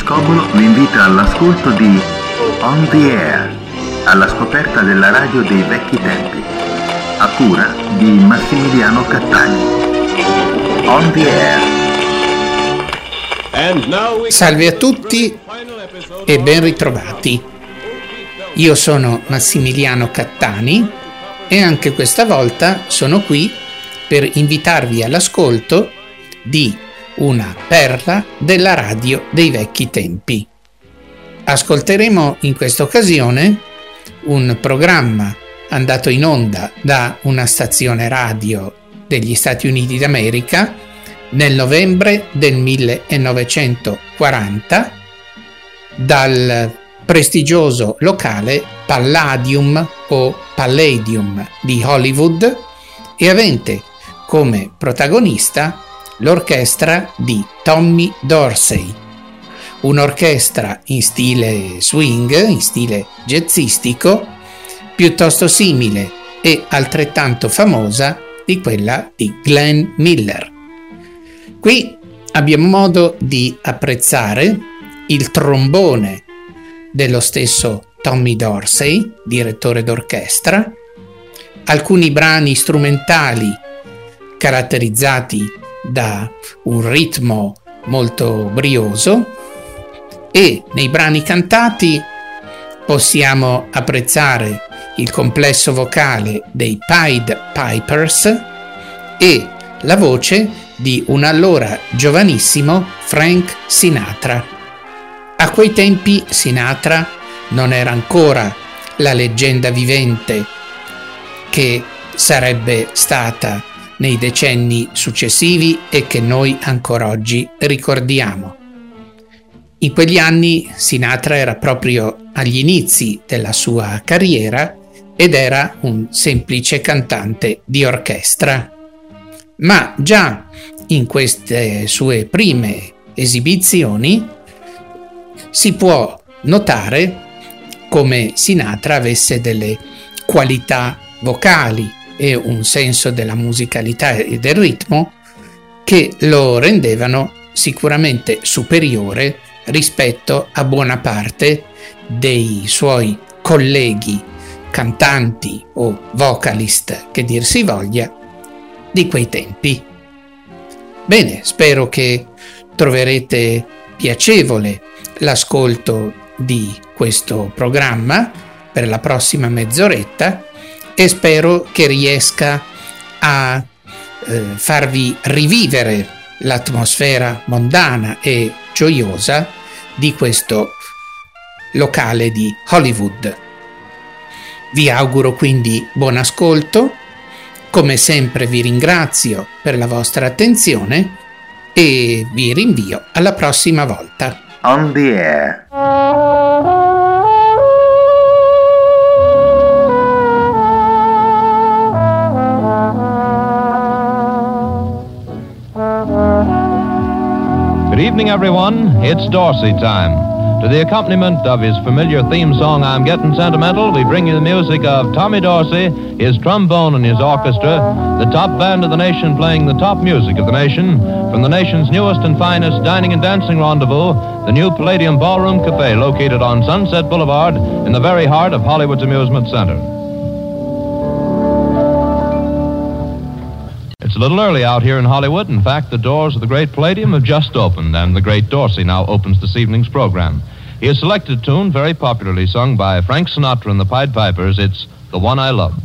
Scobolo vi invita all'ascolto di On the Air, alla scoperta della radio dei vecchi tempi, a cura di Massimiliano Cattani. On the Air. Salve a tutti e ben ritrovati. Io sono Massimiliano Cattani e anche questa volta sono qui per invitarvi all'ascolto di una perla della radio dei vecchi tempi. Ascolteremo in questa occasione un programma andato in onda da una stazione radio degli Stati Uniti d'America nel novembre del 1940 dal prestigioso locale Palladium o Palladium di Hollywood e avente come protagonista l'orchestra di Tommy Dorsey, un'orchestra in stile swing, in stile jazzistico, piuttosto simile e altrettanto famosa di quella di Glenn Miller. Qui abbiamo modo di apprezzare il trombone dello stesso Tommy Dorsey, direttore d'orchestra, alcuni brani strumentali caratterizzati da un ritmo molto brioso e nei brani cantati possiamo apprezzare il complesso vocale dei Pied Pipers e la voce di un allora giovanissimo Frank Sinatra. A quei tempi Sinatra non era ancora la leggenda vivente che sarebbe stata nei decenni successivi e che noi ancora oggi ricordiamo. In quegli anni Sinatra era proprio agli inizi della sua carriera ed era un semplice cantante di orchestra. Ma già in queste sue prime esibizioni si può notare come Sinatra avesse delle qualità vocali e un senso della musicalità e del ritmo che lo rendevano sicuramente superiore rispetto a buona parte dei suoi colleghi cantanti o vocalist, che dir si voglia, di quei tempi. Bene, spero che troverete piacevole l'ascolto di questo programma per la prossima mezz'oretta e spero che riesca a farvi rivivere l'atmosfera mondana e gioiosa di questo locale di Hollywood. Vi auguro quindi buon ascolto, come sempre vi ringrazio per la vostra attenzione e vi rinvio alla prossima volta. On the Air. Good evening, everyone. It's Dorsey time. To the accompaniment of his familiar theme song, I'm Getting Sentimental, we bring you the music of Tommy Dorsey, his trombone and his orchestra, the top band of the nation playing the top music of the nation, from the nation's newest and finest dining and dancing rendezvous, the new Palladium Ballroom Cafe located on Sunset Boulevard in the very heart of Hollywood's amusement center. It's a little early out here in Hollywood. In fact, the doors of the great Palladium have just opened, and the great Dorsey now opens this evening's program. He has selected a tune very popularly sung by Frank Sinatra and the Pied Pipers. It's The One I Love.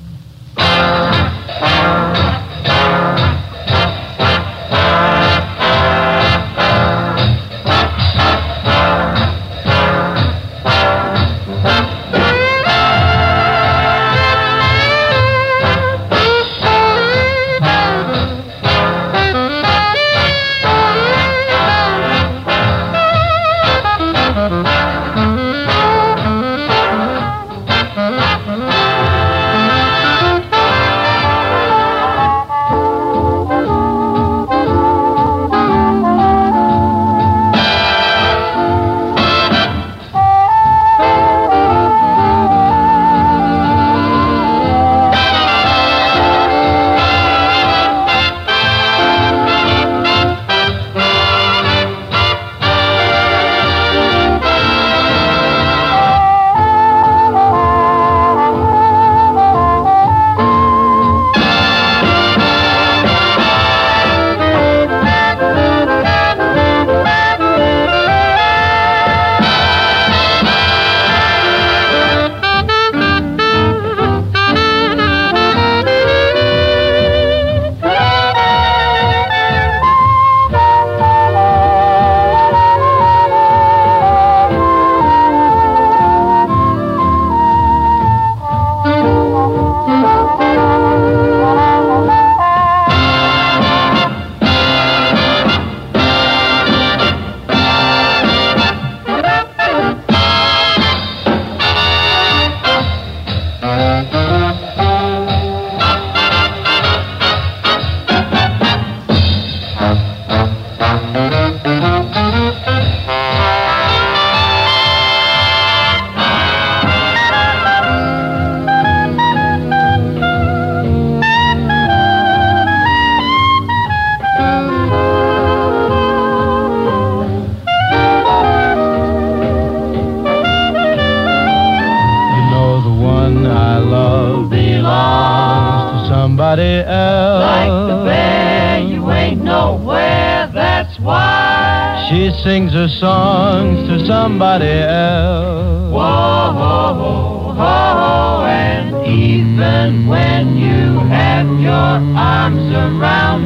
else. Like the bear, you ain't nowhere, that's why. She sings her songs to somebody else. Whoa, ho, ho, ho, and even when you have your arms around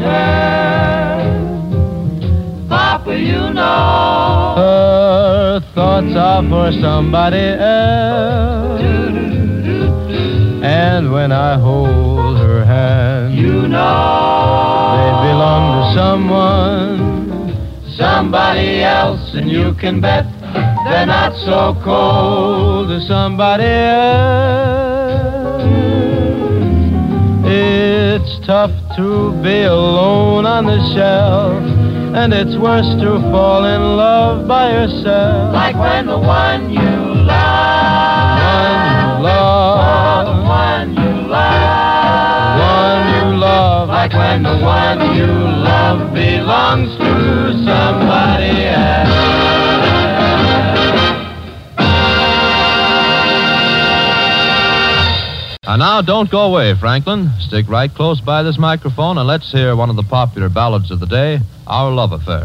her, Papa, you know her thoughts are for somebody else. And when I hold her hand, you know they belong to someone, somebody else, and you can bet they're not so cold to somebody else. It's tough to be alone on the shelf, and it's worse to fall in love by yourself. Like when the one you love, one you love, like when the one you love belongs to somebody else. And now, don't go away, Franklin. Stick right close by this microphone and let's hear one of the popular ballads of the day, Our Love Affair.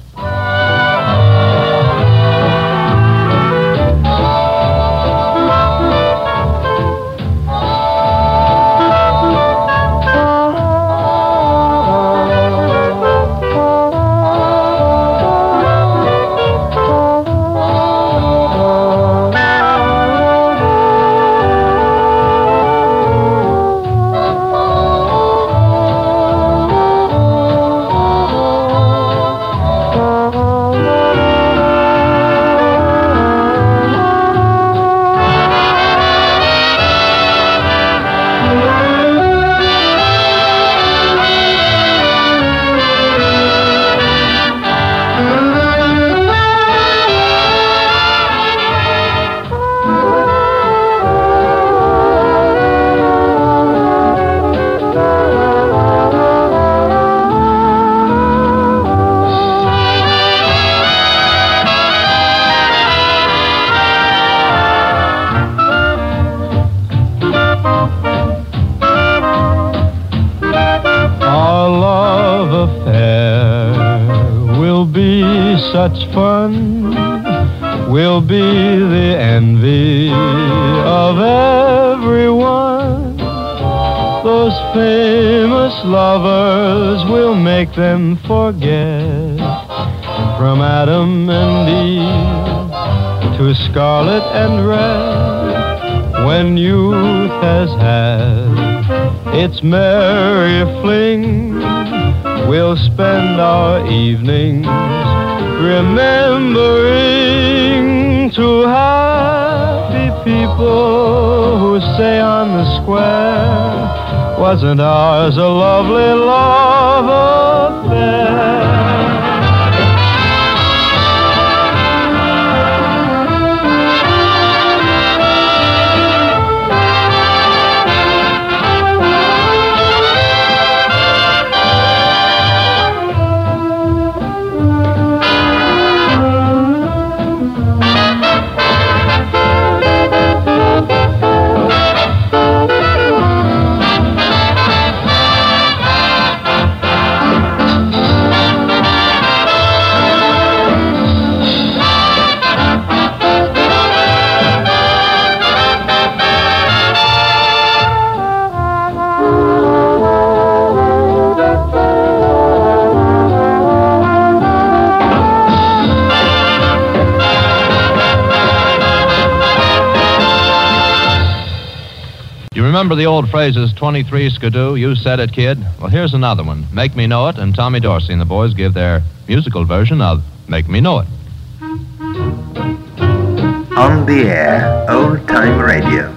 Such fun will be the envy of everyone. Those famous lovers will make them forget from Adam and Eve to scarlet and red. When youth has had its merry fling, we'll spend our evenings remembering two happy people who say on the square, wasn't ours a lovely love affair? Remember the old phrases, 23 skidoo, you said it, kid? Well, here's another one. Make Me Know It, and Tommy Dorsey and the boys give their musical version of Make Me Know It. On the Air, Old Time Radio.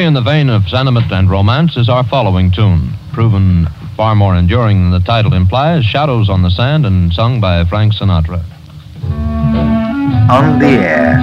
Very in the vein of sentiment and romance is our following tune, proven far more enduring than the title implies, Shadows on the Sand, and sung by Frank Sinatra. On the Air.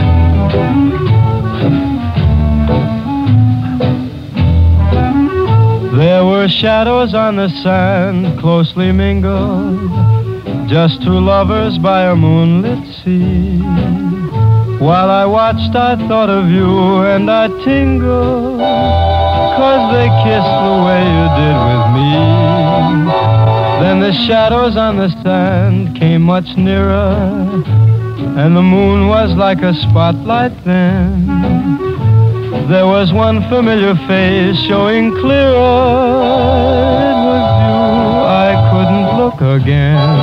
There were shadows on the sand, closely mingled, just two lovers by a moonlit sea. While I watched, I thought of you, and I tingled, 'cause they kissed the way you did with me. Then the shadows on the sand came much nearer, and the moon was like a spotlight then. There was one familiar face showing clearer. It was you, I couldn't look again.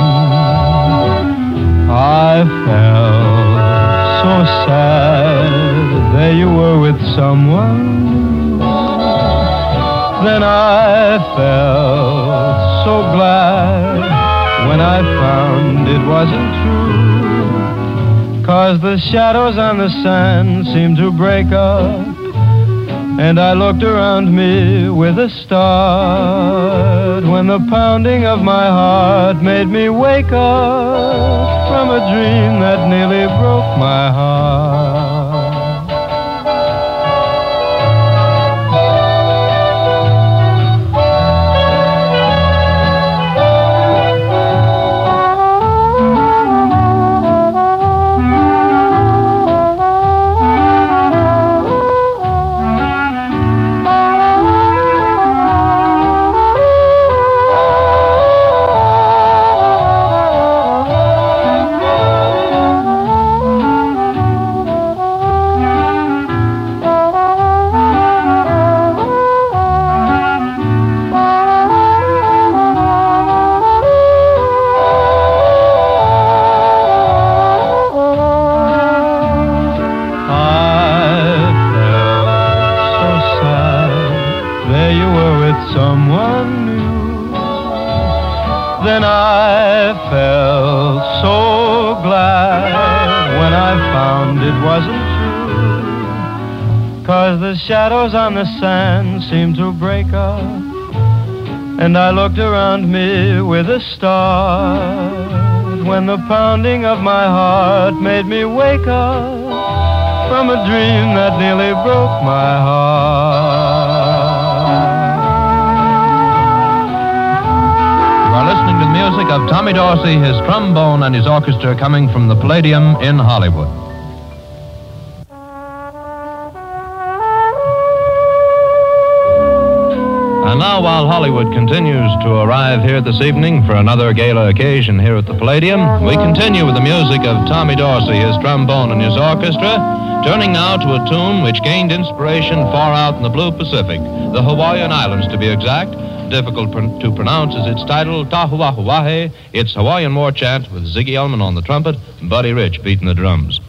I felt so sad, there you were with someone. Then I felt so glad when I found it wasn't true. 'Cause the shadows on the sand seemed to break up, and I looked around me with a start when the pounding of my heart made me wake up from a dream that nearly broke my heart. Then I felt so glad when I found it wasn't true. 'Cause the shadows on the sand seemed to break up, and I looked around me with a start when the pounding of my heart made me wake up from a dream that nearly broke my heart. We're listening to the music of Tommy Dorsey, his trombone, and his orchestra coming from the Palladium in Hollywood. And now, while Hollywood continues to arrive here this evening for another gala occasion here at the Palladium, we continue with the music of Tommy Dorsey, his trombone, and his orchestra, turning now to a tune which gained inspiration far out in the blue Pacific, the Hawaiian Islands to be exact. Difficult to pronounce is its title, Tahuahuahe. It's Hawaiian war chant with Ziggy Elman on the trumpet and Buddy Rich beating the drums.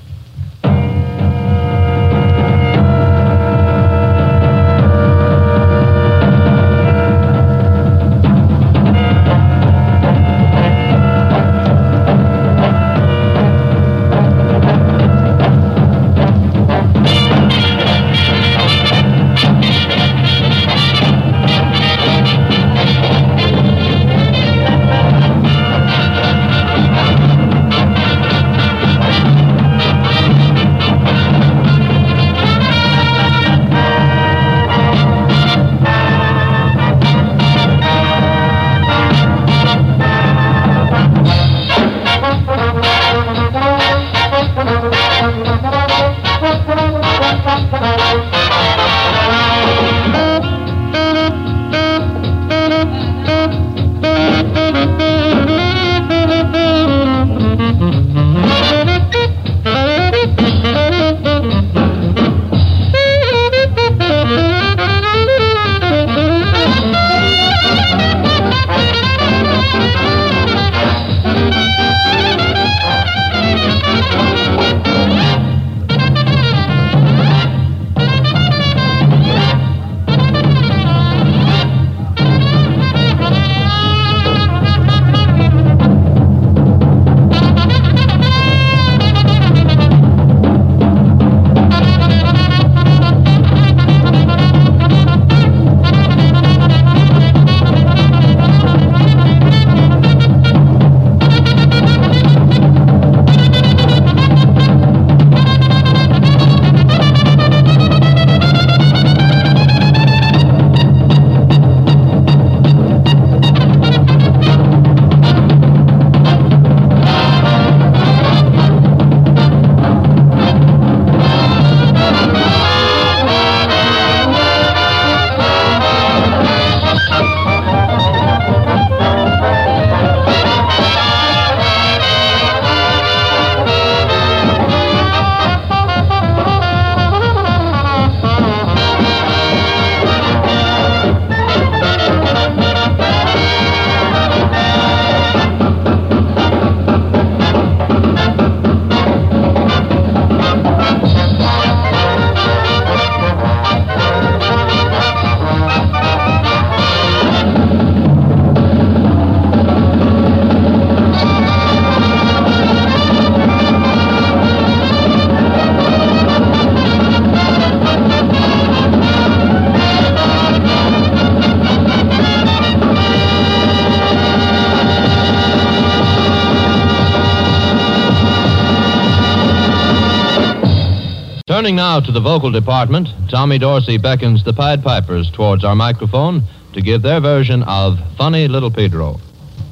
Turning now to the vocal department, Tommy Dorsey beckons the Pied Pipers towards our microphone to give their version of Funny Little Pedro.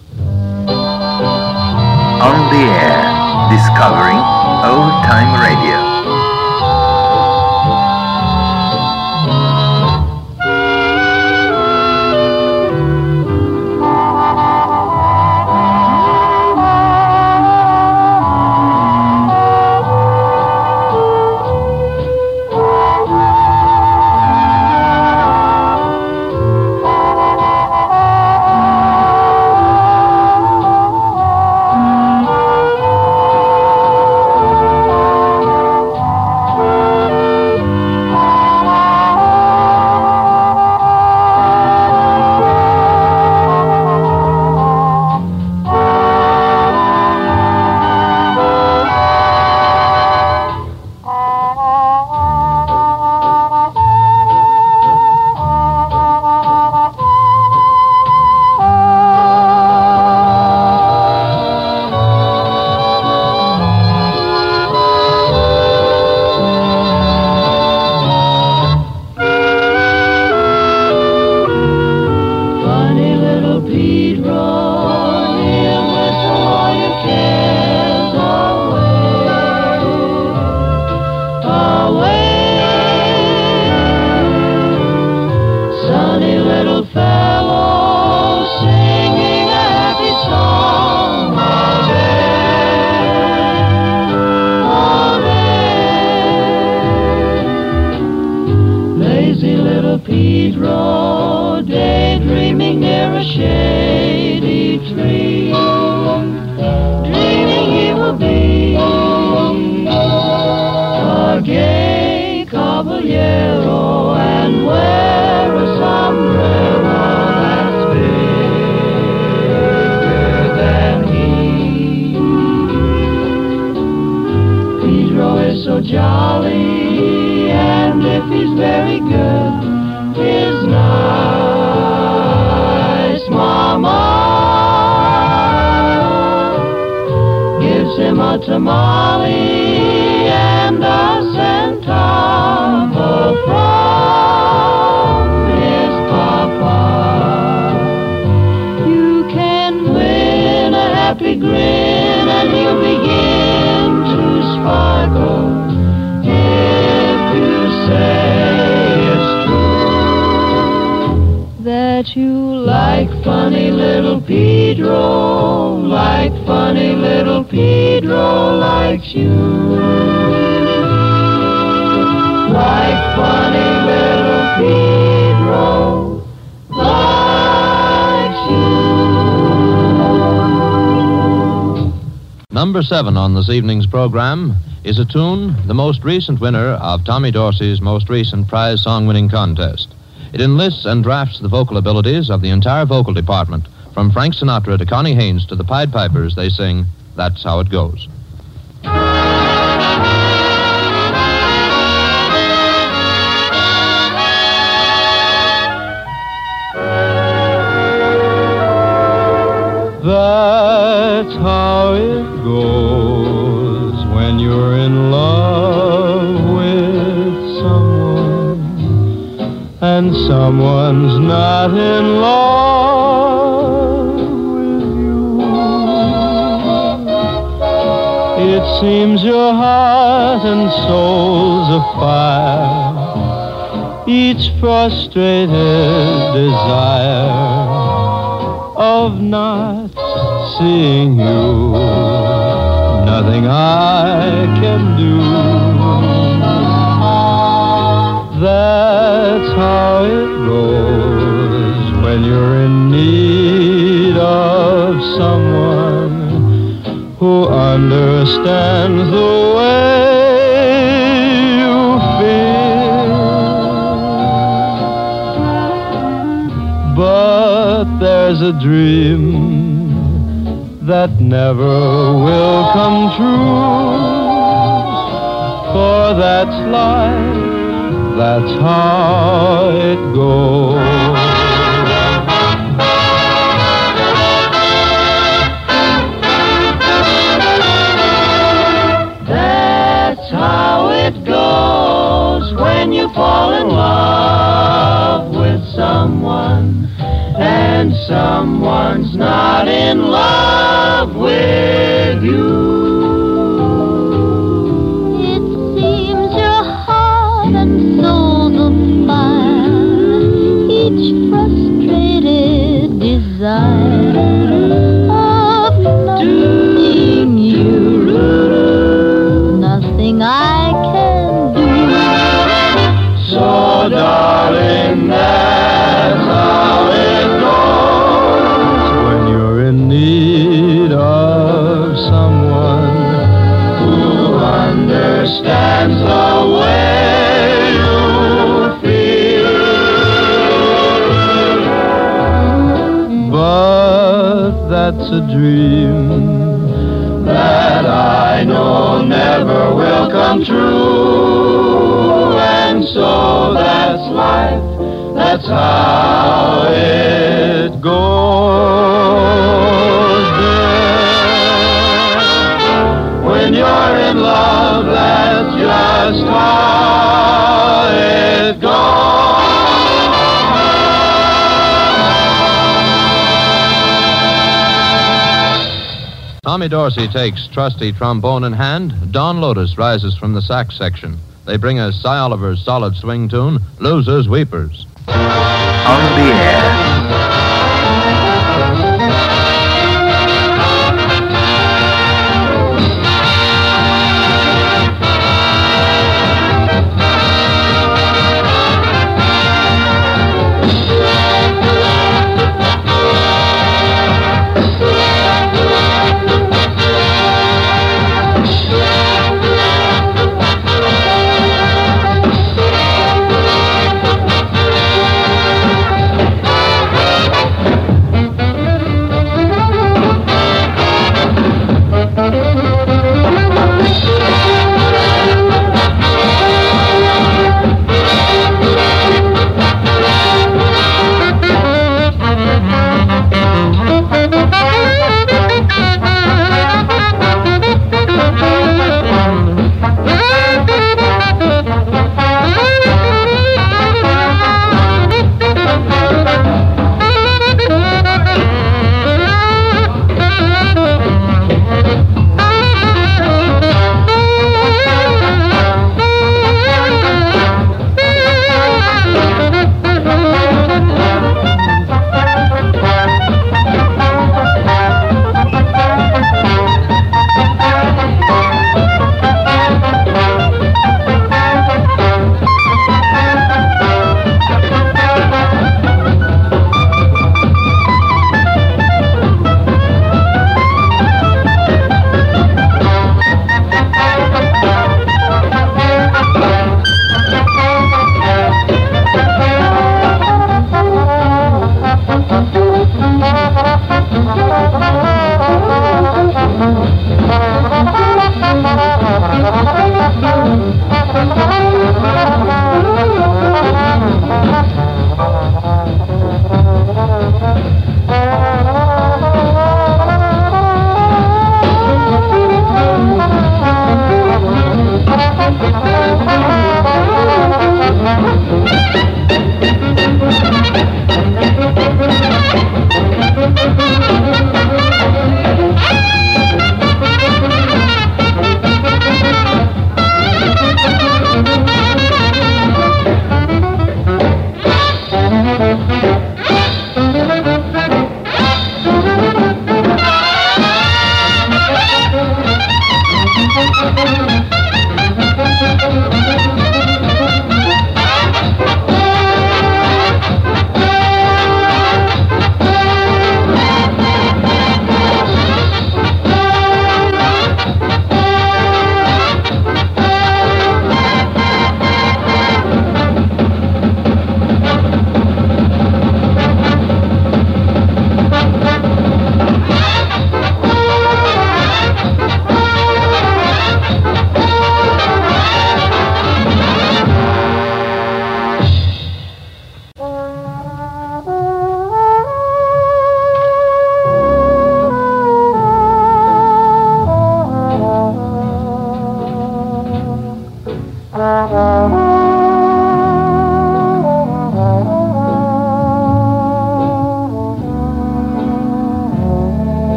On the air, discovering old-time radio. Pedro, daydreaming near a shady tree, dreaming he will be a gay caballero and wear a sombrero that's bigger than he. Pedro is so jolly, and if he's very good, his nice mama gives him a tamale and a centavo from his papa. You can win a happy grin and he'll begin to sparkle if you say that you like funny little Pedro, like funny little Pedro likes you, like funny little Pedro likes you. Number 7 on this evening's program is a tune, the most recent winner of Tommy Dorsey's most recent prize song-winning contest. It enlists and drafts the vocal abilities of the entire vocal department. From Frank Sinatra to Connie Haynes to the Pied Pipers, they sing That's How It Goes. That's how it goes when you're in love with someone and someone's not in love with you. It seems your heart and soul's afire, each frustrated desire of not seeing you, nothing I can do. That's how it goes when you're in need of someone who understands the way you feel. But there's a dream that never will come true, for that's life, that's how it goes. That's how it goes someone's not in love with you. It seems your heart and soul's afire, each frustrated desire of nothing you, nothing I can do. So darling, that's how it goes When you're in need of someone who understands the way you feel. but that's a dream That I know never will come true. And so that's life, that's how it goes there. When you're in love, that's just how it goes. Tommy Dorsey takes trusty trombone in hand. Don Lotus rises from the sax section. They bring us Cy Oliver's solid swing tune, Losers Weepers. On the air.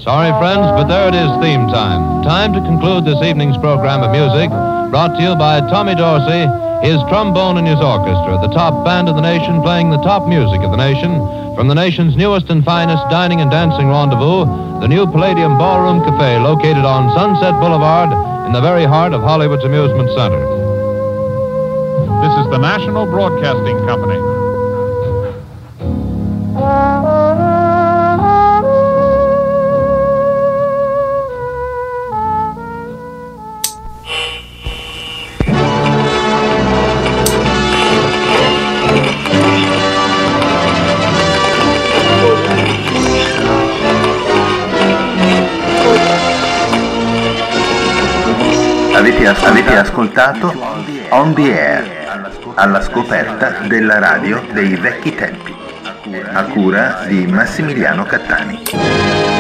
Sorry, friends, but there it is, theme time. Time to conclude this evening's program of music, brought to you by Tommy Dorsey, his trombone and his orchestra, the top band of the nation playing the top music of the nation, from the nation's newest and finest dining and dancing rendezvous, the new Palladium Ballroom Cafe, located on Sunset Boulevard in the very heart of Hollywood's amusement center. This is the National Broadcasting Company. Avete ascoltato On the Air, alla scoperta della radio dei vecchi tempi, a cura di Massimiliano Cattani.